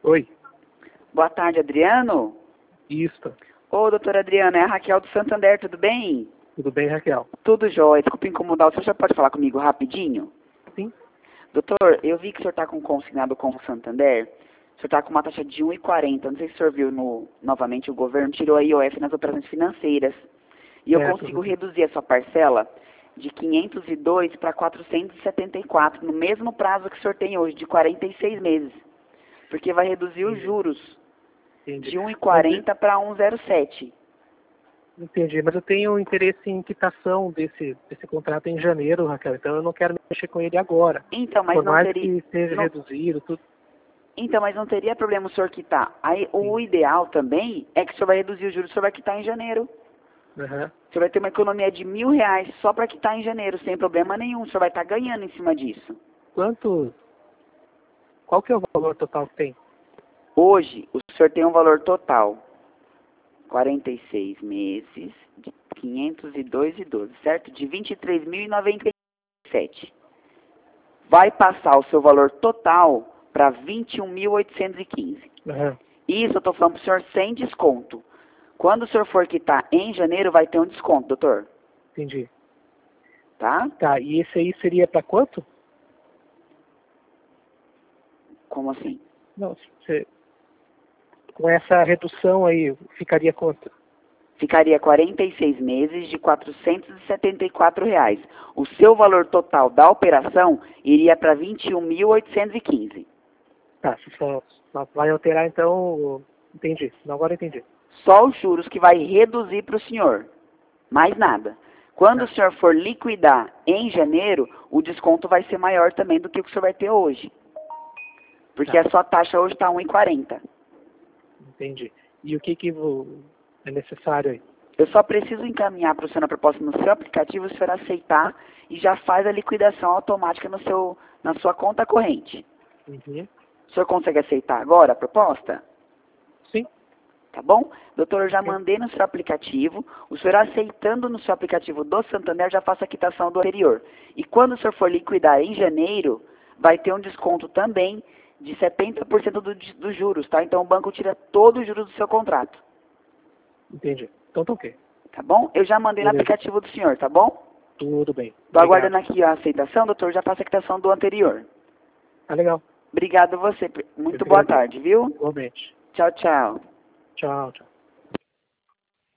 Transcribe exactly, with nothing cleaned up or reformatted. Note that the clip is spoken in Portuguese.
Oi. Boa tarde, Adriano. Isso. Ô, doutor Adriano, é a Raquel do Santander, tudo bem? Tudo bem, Raquel? Tudo jóia. Desculpa incomodar, o senhor já pode falar comigo rapidinho? Sim. Doutor, eu vi que o senhor está com consignado com o Santander. O senhor está com uma taxa de um e quarenta. Não sei se o senhor viu no, novamente o governo tirou a I O F nas operações financeiras. E eu É, consigo tudo- reduzir a sua parcela de quinhentos e dois para quatrocentos e setenta e quatro, no mesmo prazo que o senhor tem hoje, de quarenta e seis meses. Porque vai reduzir os Entendi. juros Entendi. de um e quarenta para um e zero sete. Entendi, mas eu tenho interesse em quitação desse, desse contrato em janeiro, Raquel, então eu não quero mexer com ele agora. Então, mas Por não mais teria... que seja não- reduzido, tudo. Então, mas não teria problema o senhor quitar. Aí, o Sim. ideal também é que o senhor vai reduzir os juros, o senhor vai quitar em janeiro. Aham. O senhor vai ter uma economia de mil reais só para quitar em janeiro, sem problema nenhum. O senhor vai estar ganhando em cima disso. Quanto... Qual que é o valor total que tem? Hoje, o senhor tem um valor total, quarenta e seis meses, de quinhentos e dois e doze, certo? De vinte e três mil e noventa e sete. Vai passar o seu valor total para vinte e um mil oitocentos e quinze. Aham. Isso eu estou falando para o senhor sem desconto. Quando o senhor for quitar em janeiro, vai ter um desconto, doutor. Entendi. Tá? Tá, e esse aí seria para quanto? Como assim? Não, você... Com essa redução aí, ficaria quanto? Ficaria quarenta e seis meses de quatrocentos e setenta e quatro reais. O seu valor total da operação iria para vinte e um mil oitocentos e quinze. Tá, você só, só vai alterar então... o- Entendi, agora eu entendi. Só os juros que vai reduzir para o senhor. Mais nada. Quando Tá. o senhor for liquidar em janeiro, o desconto vai ser maior também do que o que o senhor vai ter hoje. Porque Tá. a sua taxa hoje está um e quarenta. Entendi. E o que que vo- é necessário aí? Eu só preciso encaminhar para o senhor a proposta no seu aplicativo, o senhor aceitar e já faz a liquidação automática no seu, na sua conta corrente. Uhum. O senhor consegue aceitar agora a proposta? Sim. Tá bom? Doutor, eu já Sim. mandei no seu aplicativo. O senhor aceitando no seu aplicativo do Santander, já faça a quitação do anterior. E quando o senhor for liquidar em janeiro, vai ter um desconto também de setenta por cento do, dos juros, tá? Então o banco tira todo o juros do seu contrato. Entendi. Então tá ok. Tá bom? Eu já mandei no Beleza. aplicativo do senhor, tá bom? Tudo bem. Tô Obrigado. aguardando aqui a aceitação, doutor, já faça a quitação do anterior. Tá legal. Obrigado a você. Eu Muito que boa agradeço. tarde, viu? Igualmente. Tchau, tchau. Tchau, tchau.